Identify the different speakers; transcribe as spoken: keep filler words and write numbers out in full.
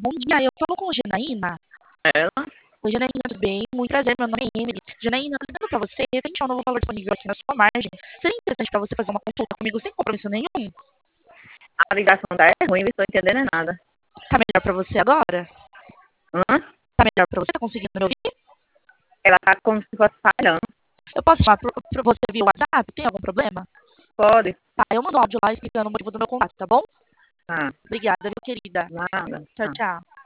Speaker 1: bom dia. Eu falo com a Janaína.
Speaker 2: Ela?
Speaker 1: Oi, Janaína, tudo bem? Muito prazer, meu nome é Emily. Janaína, tô ligando pra você, tem um novo valor disponível aqui na sua margem. Seria interessante pra você fazer uma consulta comigo sem compromisso nenhum?
Speaker 2: A ligação tá é ruim, não estou entendendo nada.
Speaker 1: Tá melhor pra você agora?
Speaker 2: Hã?
Speaker 1: Tá melhor pra você? Tá conseguindo me ouvir?
Speaker 2: Ela tá como se fosse falhando.
Speaker 1: Eu posso chamar pro- pra você via WhatsApp? Tem algum problema?
Speaker 2: Pode?
Speaker 1: Tá, eu mando um áudio lá explicando o motivo do meu contato, tá bom?
Speaker 2: Tá,
Speaker 1: Obrigada, viu, querida?
Speaker 2: nada.
Speaker 1: Tchau,
Speaker 2: Tá.
Speaker 1: tchau.